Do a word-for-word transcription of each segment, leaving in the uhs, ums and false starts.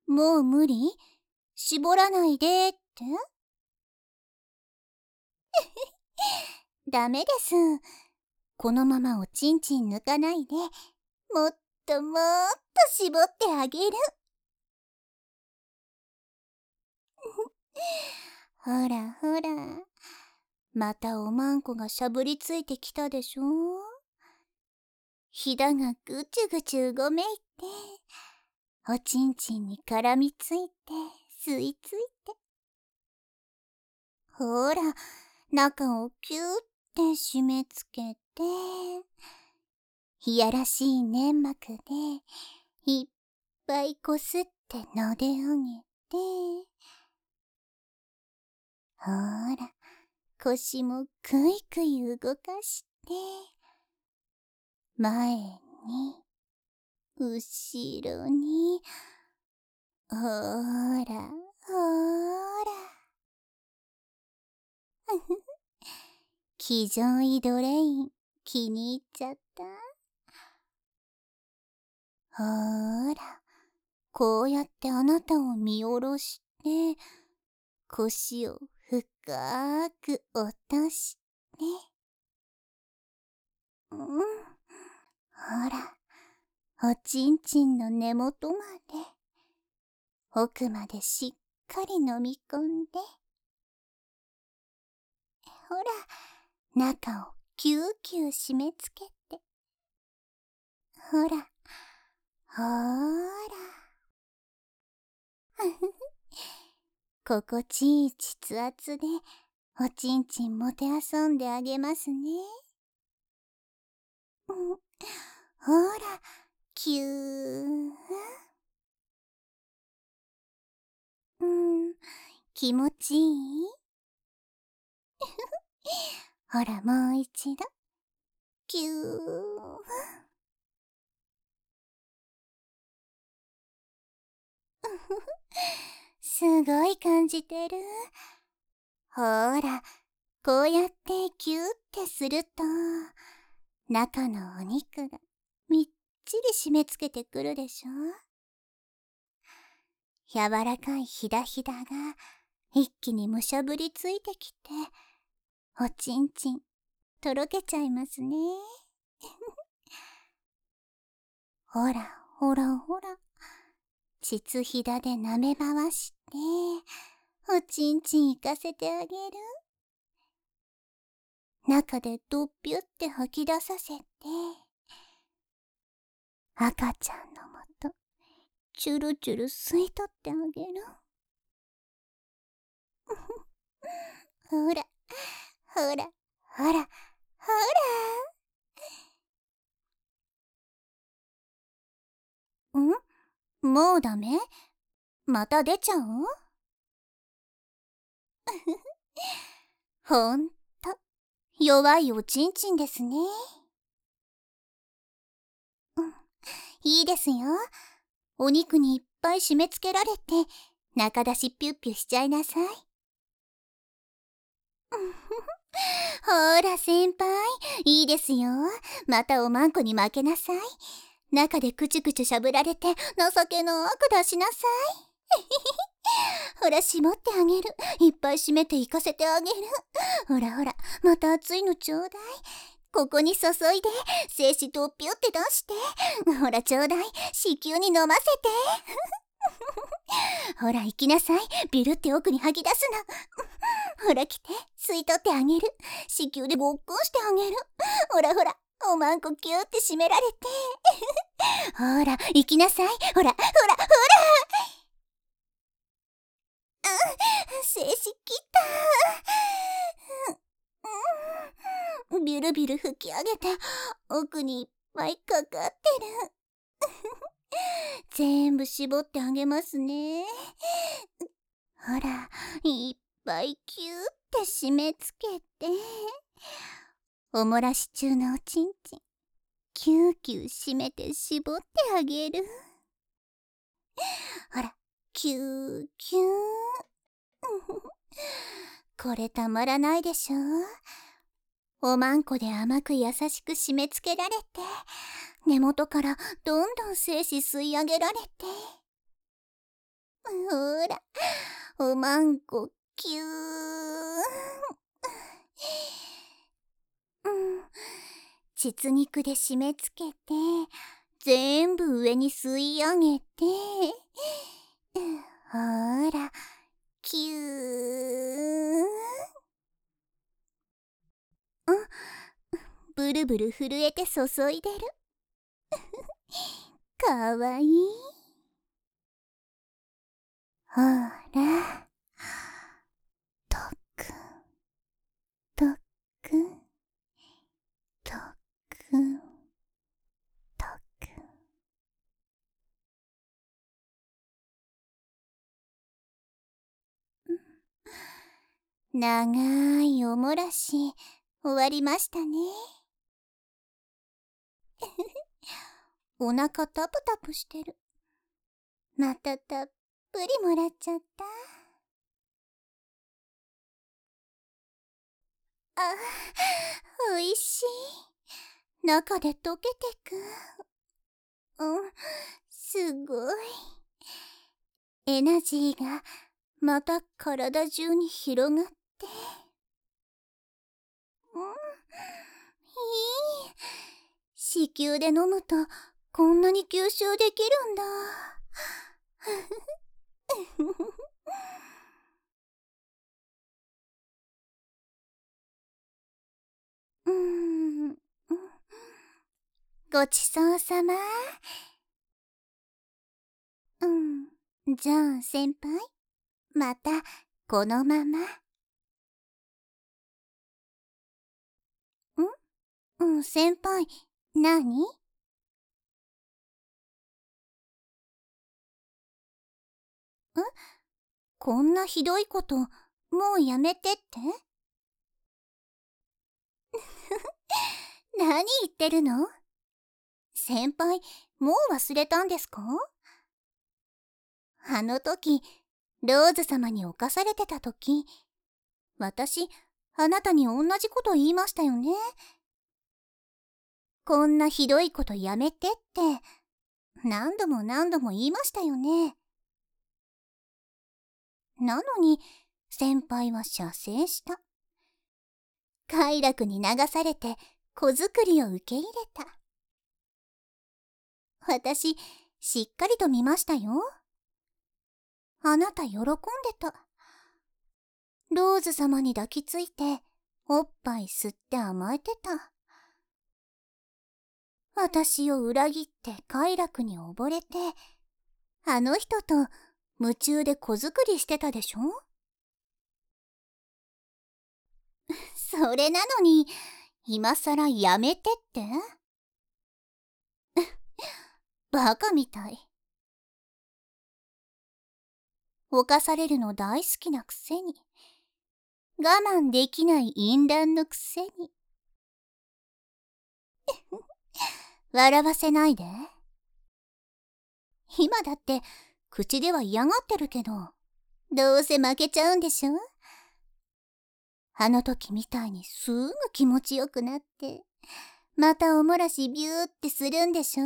もう無理？絞らないでって？ダメです。このままおちんちん抜かないで、もっともっと絞ってあげる。ほらほら、またおまんこがしゃぶりついてきたでしょ。ひだがぐちゅぐちゅうごめいて、おちんちんに絡みついて吸いついて、ほら中をキューって締めつけて、いやらしい粘膜でいっぱいこすって撫で上げて、ほら腰もくいくい動かして、前に後ろに、ほーらほーら気上位ドレイン気に入っちゃった。ほーら、こうやってあなたを見下ろして腰を深く落として、うん、ほらおちんちんの根元まで奥までしっかり飲み込んで、ほら中をキューキュー締めつけて、ほらほーら心地いい膣圧でおちんちんもてあそんであげますね。うん、ほらキュー。うん、気持ちいい？ほらもう一度キュー。すごい感じてる。ほらこうやってキューってすると中のお肉がみっちり締め付けてくるでしょ。柔らかいひだひだが一気にむしゃぶりついてきて、おちんちんとろけちゃいますね。ほらほらほら、膣ひだで舐め回しておちんちん行かせてあげる。中でドッピュって吐き出させて、赤ちゃんのもとチュルチュル吸い取ってあげる。ほらほらほらほら。ん？もうダメ？また出ちゃう？ほんと弱いおちんちんですね。うん、いいですよ。お肉にいっぱい締め付けられて中出しピュッピュしちゃいなさい。ほら先輩、いいですよ。またおまんこに負けなさい。中でくちゅくちゅしゃぶられて情けなく出しなさい。ほら絞ってあげる。いっぱい締めていかせてあげる。ほらほら、また熱いのちょうだい。ここに注いで精子とピュって出して、ほらちょうだい、子宮に飲ませて。ほら行きなさい、ビルって奥に吐き出すな。ほら来て、吸い取ってあげる。子宮でごっくんしてあげる。ほらほら、おまんこキューって締められて。ほら行きなさい、ほらほらほら。精子切った。ビルビル吹き上げて奥にいっぱいかかってる。全部絞ってあげますね。ほらいっぱいキューって締めつけて、おもらし中のおちんちんキューキュー締めて絞ってあげる。ほらキューキュー。これたまらないでしょ。おまんこで甘く優しく締め付けられて、根元からどんどん精子吸い上げられて、 ほら、おまんこキュー。うん、膣肉で締め付けて、全部上に吸い上げて、ほら、キュー。うん、ブルブル震えて注いでる。かわいい。ほら、とくん、とくん、とくん、とくん。長いおもらし終わりましたね。お腹タプタプしてる。またたっぷりもらっちゃった。あ、おいしい。中で溶けてく。うん、すごい。エナジーがまた体中に広がって。うん、いい。子宮で飲むとこんなに吸収できるんだ。うーん、ごちそうさま。うん、じゃあ先輩、またこのまま。ん？うん、先輩、なに？え？こんなひどいこと、もうやめてって？何言ってるの？先輩、もう忘れたんですか？あの時、ローズ様に侵されてた時、私、あなたに同じこと言いましたよね。こんなひどいことやめてって、何度も何度も言いましたよね。なのに、先輩は射精した。快楽に流されて、子作りを受け入れた。私、しっかりと見ましたよ。あなた喜んでた。ローズ様に抱きついて、おっぱい吸って甘えてた。私を裏切って快楽に溺れて、あの人と夢中で子作りしてたでしょ？それなのに、今さらやめてって？バカみたい。犯されるの大好きなくせに、我慢できない淫乱のくせに。笑わせないで。今だって口では嫌がってるけど、どうせ負けちゃうんでしょ？あの時みたいにすぐ気持ちよくなって、またおもらしビューってするんでしょ？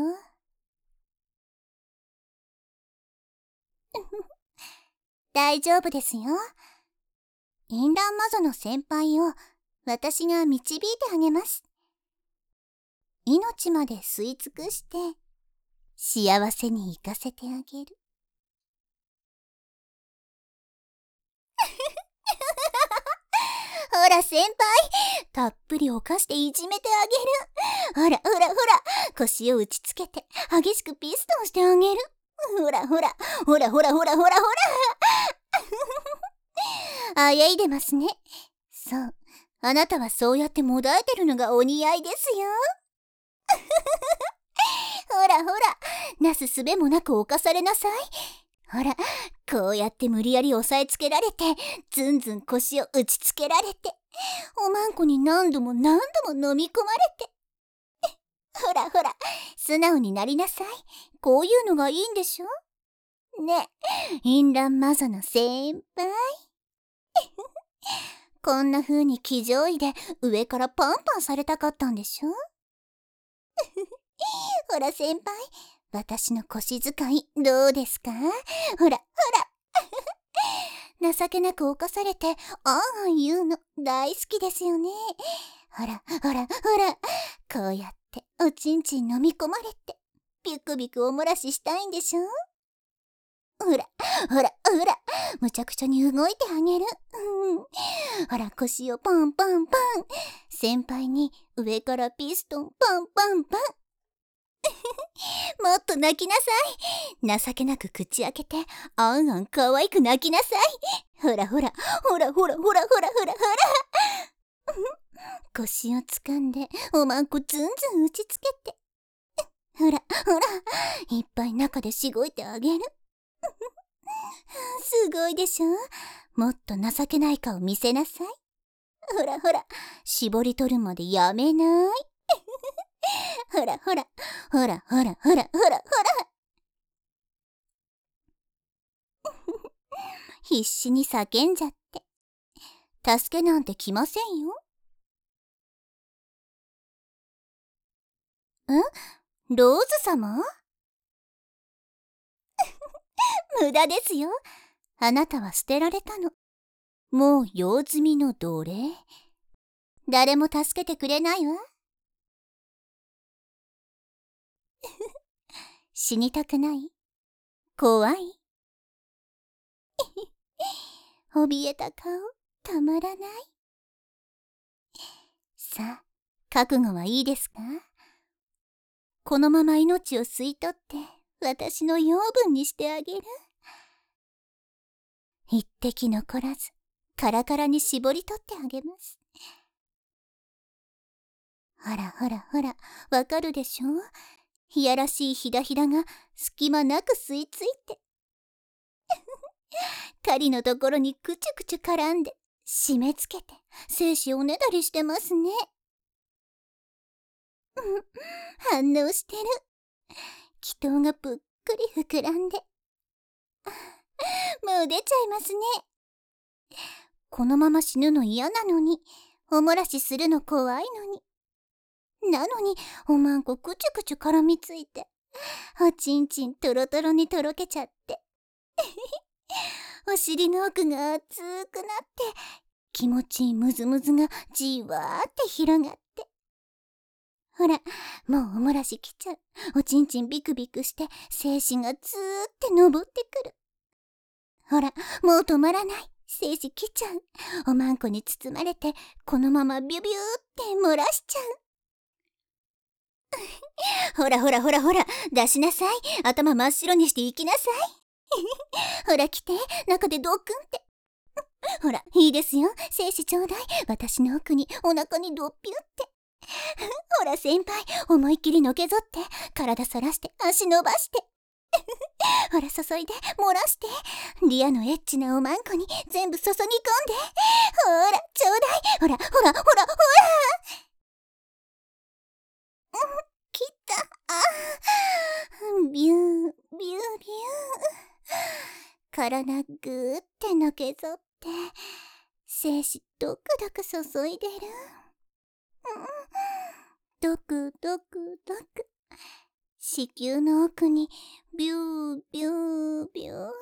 大丈夫ですよ。淫乱魔女の先輩を私が導いてあげます。命まで吸い尽くして幸せに生かせてあげる。ほら先輩、たっぷり犯していじめてあげる。ほらほらほら、腰を打ちつけて激しくピストンしてあげる。ほらほらほらほらほらほらほら。あやいでますね。そう、あなたはそうやってもだえてるのがお似合いですよ。ほらほら、なすすべもなく犯されなさい。ほら、こうやって無理やり押さえつけられて、ずんずん腰を打ちつけられて、おまんこに何度も何度も飲み込まれて。ほらほら、素直になりなさい。こういうのがいいんでしょ？ねえ、淫乱魔女の先輩。こんな風に騎乗位で上からパンパンされたかったんでしょ？ほら先輩、私の腰使いどうですか？ほらほら。 情けなく犯されて、あんあん言うの大好きですよね。ほら、ほら、ほら。こうやっておちんちん飲み込まれて、ビクビクおもらししたいんでしょ。ほら、ほら、ほら。むちゃくちゃに動いてあげる。うん、ほら、腰をパンパンパン。先輩に上からピストンパンパンパン。もっと泣きなさい。情けなく口開けて、あんあん可愛く泣きなさい。ほらほら、ほらほらほらほらほらほら。腰をつかんで、おまんこずんずん打ちつけて。ほらほら、いっぱい中でしごいてあげる。すごいでしょ。もっと情けない顔見せなさい。ほらほら、絞り取るまでやめない。ほらほら、ほらほらほらほらほら。必死に叫んじゃって。助けなんて来ませんよ。ん？ローズ様？無駄ですよ。あなたは捨てられたの。もう用済みの奴隷。誰も助けてくれないわ。死にたくない？怖い？怯えた顔、たまらない。さあ、覚悟はいいですか？このまま命を吸い取って私の養分にしてあげる。一滴残らずカラカラに絞り取ってあげます。ほらほらほら、わかるでしょ？いやらしいひだひだが隙間なく吸い付いて狩りのところにくちゅくちゅ絡んで締め付けて精子おねだりしてますね。反応してる。気筒がぷっくり膨らんでもう出ちゃいますね。このまま死ぬの嫌なのに、おもらしするの怖いのに。なのにおまんこくちゅくちゅ絡みついて、おちんちんとろとろにとろけちゃってお尻の奥が熱くなって、気持ちいいムズムズがじわーって広がって、ほら、もうおもらしきちゃう。おちんちんビクビクして精子がツーって登ってくる。ほら、もう止まらない。精子来ちゃう。おまんこに包まれてこのままビュビューって漏らしちゃう。ほらほらほらほら、出しなさい。頭真っ白にして行きなさい。ほら来て、中でドックンって。ほら、いいですよ。精子ちょうだい。私の奥に、お腹にドッピュって。ほら先輩、思いっきりのけぞって、体反らして足伸ばして。ほら注いで、漏らして。リアのエッチなおまんこに全部注ぎ込んで。ほら、ちょうだい。ほら、ほら、ほら、ほら。来た。あー。ビュー、ビュー、ビュー。体ぐーってのけぞって、精子ドクドク注いでる。ドクドクドク。子宮の奥にビュービュービュー。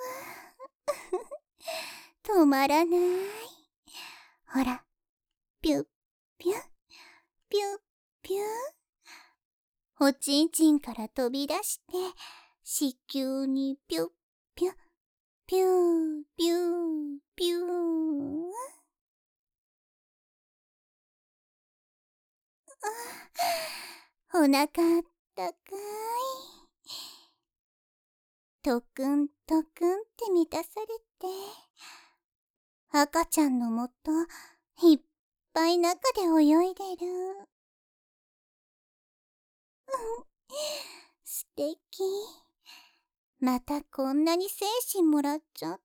止まらない。ほら、ピュッピュッピュッピュッ。おちんちんから飛び出して子宮にピュッピュッピューピューピュー。お腹あったかい。とくんとくんって満たされて、赤ちゃんのもといっぱい中で泳いでる。素敵。またこんなに精子もらっちゃった。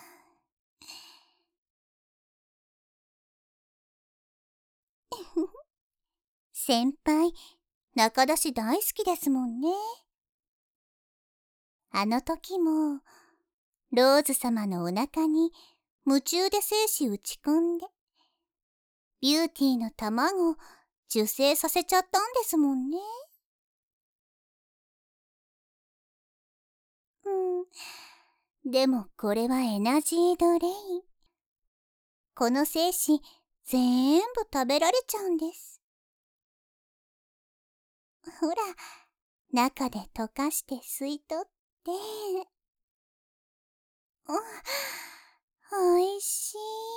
先輩、中出し大好きですもんね。あの時もローズ様のお腹に夢中で精子打ち込んで、ビューティーの卵を受精させちゃったんですもんね。うん、 でもこれはエナジードレイン。この精子、ぜーんぶ食べられちゃうんです。ほら、中で溶かして吸い取って、お、おいしい。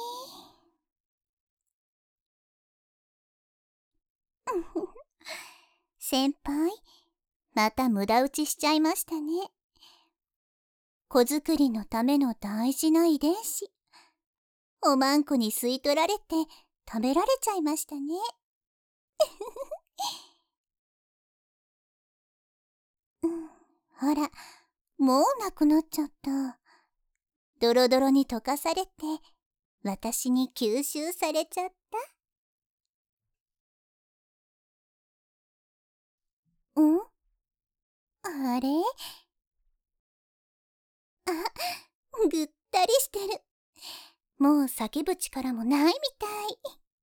先輩、また無駄打ちしちゃいましたね。子作りのための大事な遺伝子。おまんこに吸い取られて食べられちゃいましたね。うん、ほら、もうなくなっちゃった。ドロドロに溶かされて、私に吸収されちゃった。ん？あれ？あ、ぐったりしてる。もう叫ぶ力もないみたい。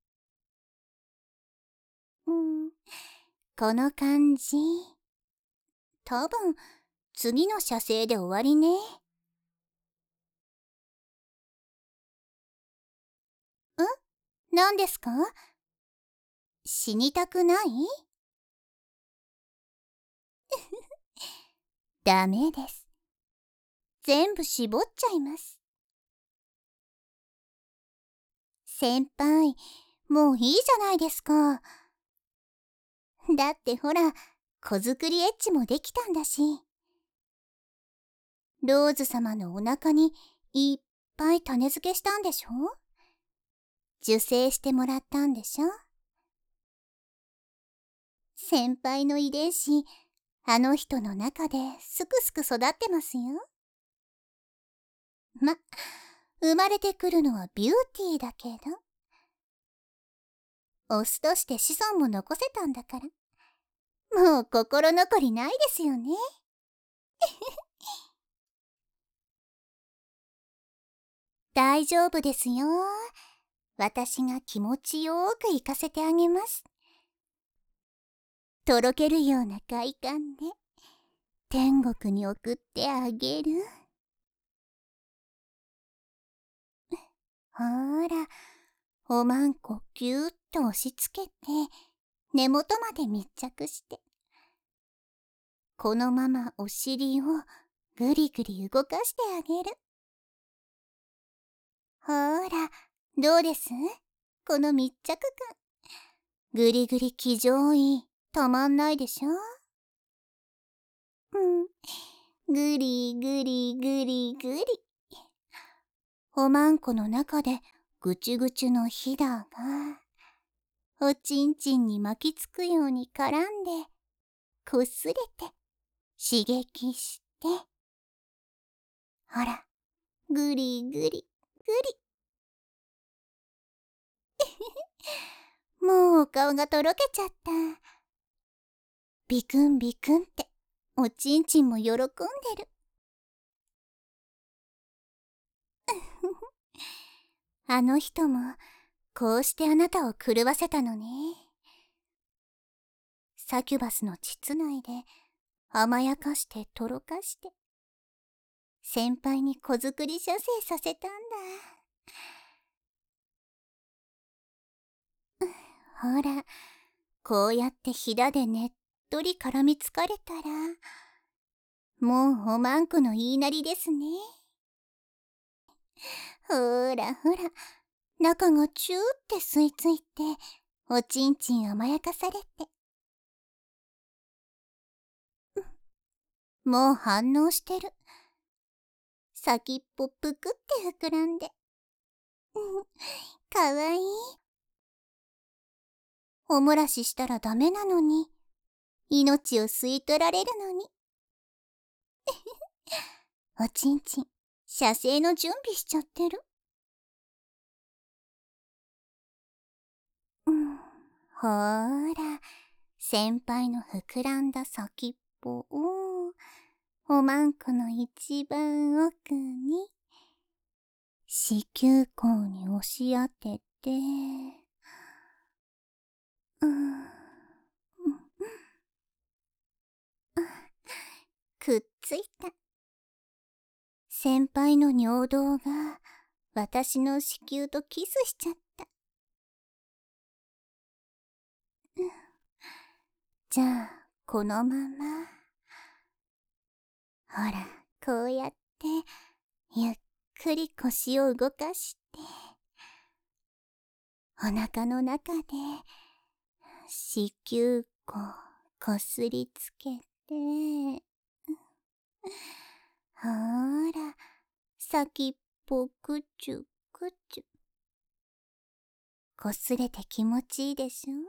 うん、この感じ。多分、次の射精で終わりね。ん？何ですか？死にたくない？ダメです。全部絞っちゃいます。先輩、もういいじゃないですか。だってほら、子作りエッチもできたんだし。ローズ様のお腹にいっぱい種付けしたんでしょ？受精してもらったんでしょ？先輩の遺伝子、あの人の中ですくすく育ってますよ。ま、生まれてくるのはビューティーだけど、オスとして子孫も残せたんだから、もう心残りないですよね。大丈夫ですよ。私が気持ちよく行かせてあげます。とろけるような快感で天国に送ってあげる。ほーら、おまんこぎゅーっと押し付けて根元まで密着して、このままお尻をぐりぐり動かしてあげる。ほーら、どうです？この密着感。ぐりぐり気上位、たまんないでしょ？うん。ぐりぐりぐりぐり。おまんこの中でぐちゅぐちゅのひだが、おちんちんに巻きつくように絡んで、こすれて、刺激して。ほら、ぐりぐりぐり。もうお顔がとろけちゃった。ビクンビクンって、おちんちんも喜んでる。あの人も、こうしてあなたを狂わせたのね。サキュバスの膣内で、甘やかしてとろかして、先輩に子作り射精させたんだ。ほら、こうやってひだでねっとり絡みつかれたら、もうおまんこの言いなりですね。ほらほら、中がチューって吸い付いて、おちんちん甘やかされて。もう反応してる。先っぽぷくって膨らんで。かわいい。おもらししたらダメなのに、命を吸い取られるのに。おちんちん、射精の準備しちゃってる。うん、ほーら、先輩の膨らんだ先っぽを、おまんこの一番奥に、子宮口に押し当てて、うん、くっついた。 先輩の尿道が私の子宮とキスしちゃった。じゃあこのまま。ほら、こうやってゆっくり腰を動かして、お腹の中で子宮口こすりつけて、ほら、先っぽくちゅくちゅ。こすれて気持ちいいでしょ？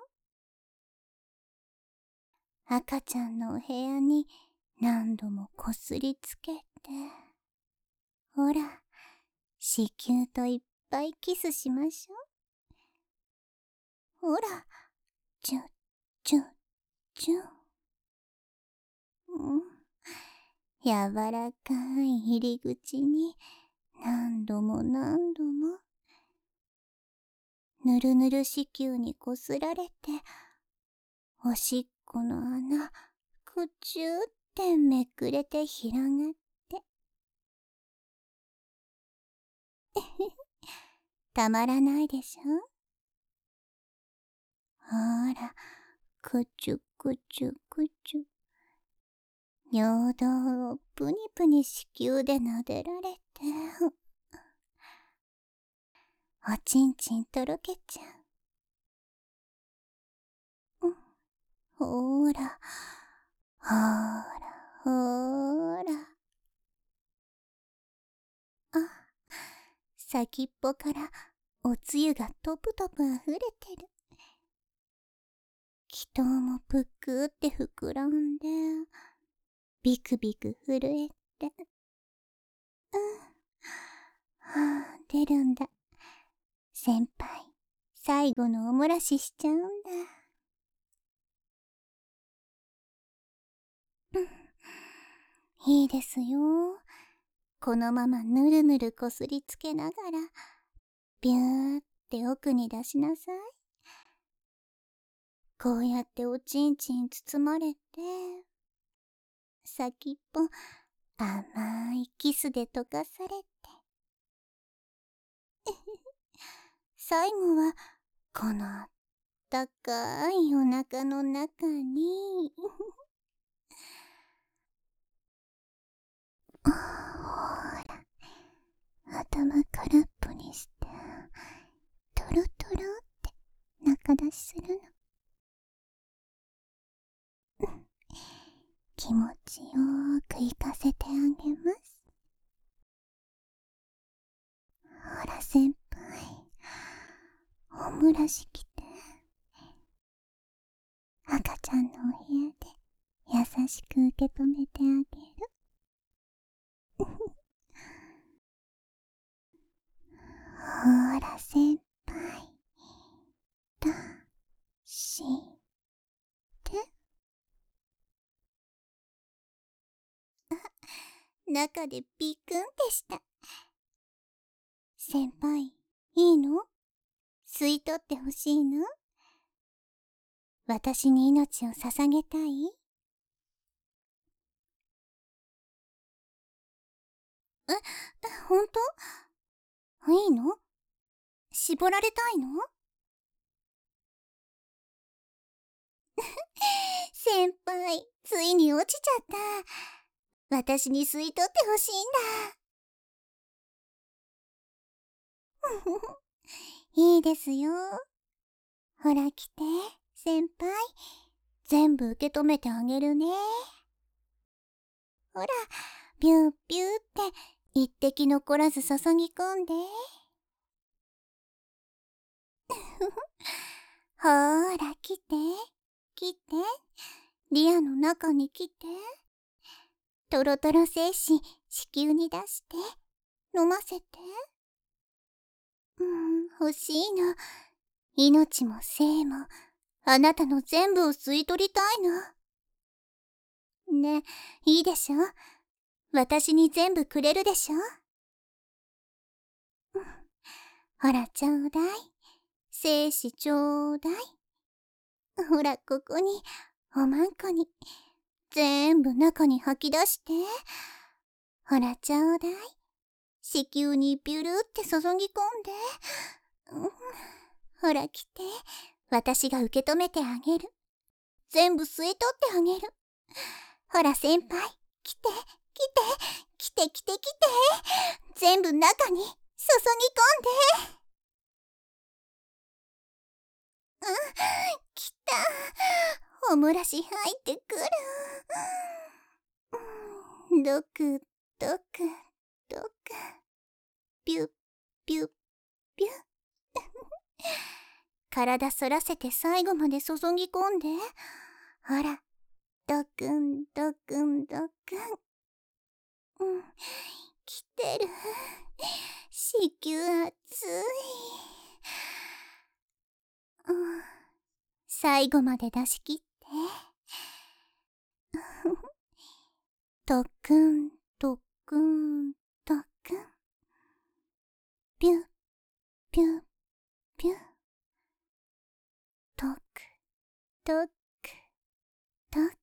赤ちゃんのお部屋に何度もこすりつけて、ほら、子宮といっぱいキスしましょう。ほら、チュッチュッチュッ。うん、柔らかい入り口に何度も何度も、ぬるぬる子宮にこすられて、おしっこの穴、くちゅーってめくれて広がって。たまらないでしょ？ほら、くちゅくちゅくちゅ。尿道をプニプニ子宮で撫でられて、おちんちんとろけちゃう。うん、ほーら、ほーら、ほーら。あ、先っぽからおつゆがとぷとぷあふれてる。気筒もぷっくーって膨らんで、ビクビク震えて。うん。はあ、出るんだ。先輩、最後のおもらししちゃうんだ。うん。いいですよ。このままぬるぬるこすりつけながら、ビューって奥に出しなさい。こうやっておちんちん包まれて、先っぽ甘いキスで溶かされて、最後はこのあったかいお腹の中にほら、頭空っぽにして、トロトロって中出しするの。気持ちよーく行かせてあげます。ほら先輩、おもらしきて。赤ちゃんのお部屋で優しく受け止めてあげる。ほら先輩、出して。中でビクンってした。先輩、いいの？吸い取ってほしいの？私に命を捧げたい？え、ほんと？いいの？絞られたいの？先輩、ついに落ちちゃった。私に吸い取ってほしいんだ。いいですよ。ほら来て、先輩。全部受け止めてあげるね。ほら、ビュービューって一滴残らず注ぎ込んで。ほーら来て、来て。リアの中に来て。トロトロ精子、子宮に出して。飲ませて。うん、欲しいの。命も生も、あなたの全部を吸い取りたいの。ね、いいでしょ？私に全部くれるでしょ？うん、ほらちょうだい。精子ちょうだい。ほらここに、おまんこに。全部中に吐き出して。ほらちょうだい。 子宮にビュルって注ぎ込んで、うん、ほら来て、私が受け止めてあげる。全部吸い取ってあげる。ほら先輩、来て、来て、来て来て来て。全部中に注ぎ込んで。うん、来た。おもらし入ってくる。ドクドクドク。ピュッピュッピュッ。体反らせて最後まで注ぎ込んで。ほら、ドクンドクンドクン。うん、来てる。子宮熱い。うん、最後まで出し切って。ドクンドクンドクン。ピュッピュッピュッ。ドクドクドク。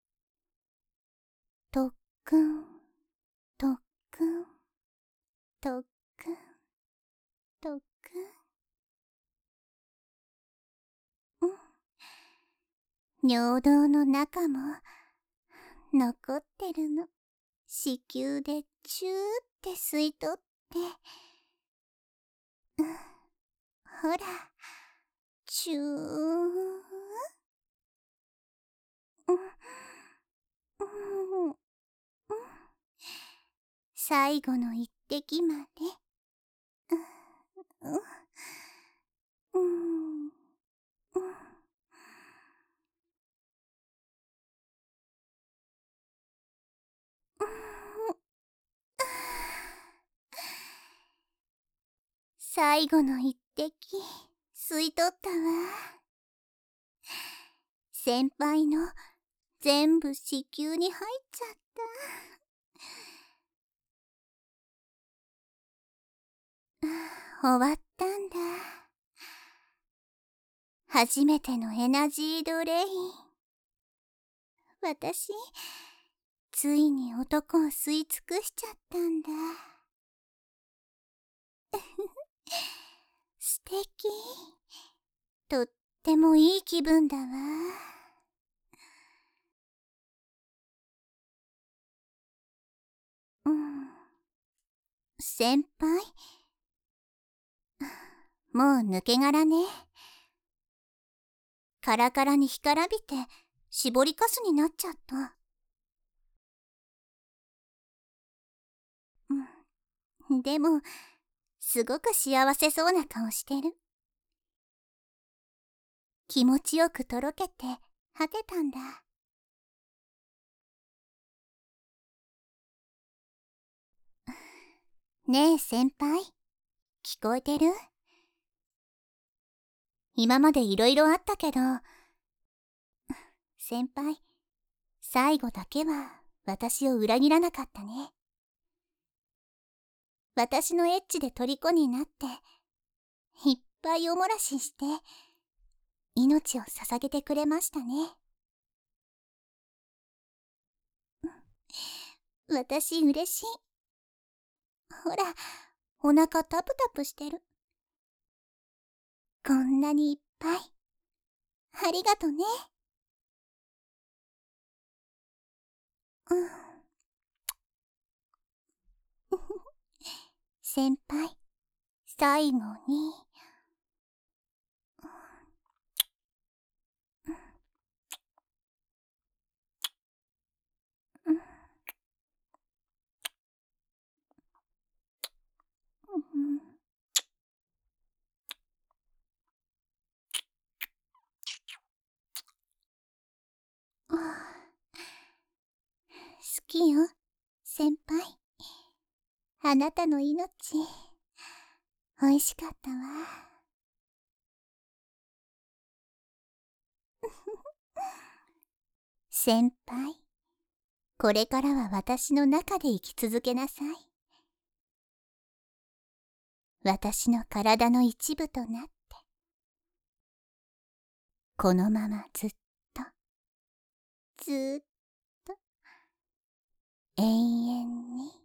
ドクンドクンドクンドクン。うん、尿道の中も残ってるの。子宮でチューって吸い取って、うん、ほらチュー、うんうんうん、最後の一滴まで、うんうんうん、最後の一滴吸い取ったわ。先輩の全部子宮に入っちゃった。終わったんだ。初めてのエナジードレイン。私、ついに男を吸い尽くしちゃったんだ。素敵。とってもいい気分だわ。うん。先輩、もう抜け殻ね。カラカラに干からびて絞りかすになっちゃった。うん。でも、すごく幸せそうな顔してる。気持ちよくとろけて果てたんだ。ねえ先輩、聞こえてる？今までいろいろあったけど、先輩、最後だけは私を裏切らなかったね。私のエッチで虜になって、いっぱいおもらしして、命を捧げてくれましたね。私嬉しい。ほら、お腹タプタプしてる。こんなにいっぱい。ありがとね。うん。先輩、最後に。うん。うん。好きよ、先輩。あなたの命、おいしかったわ。先輩、これからは私の中で生き続けなさい。私の体の一部となって、このままずっと、ずっと、永遠に。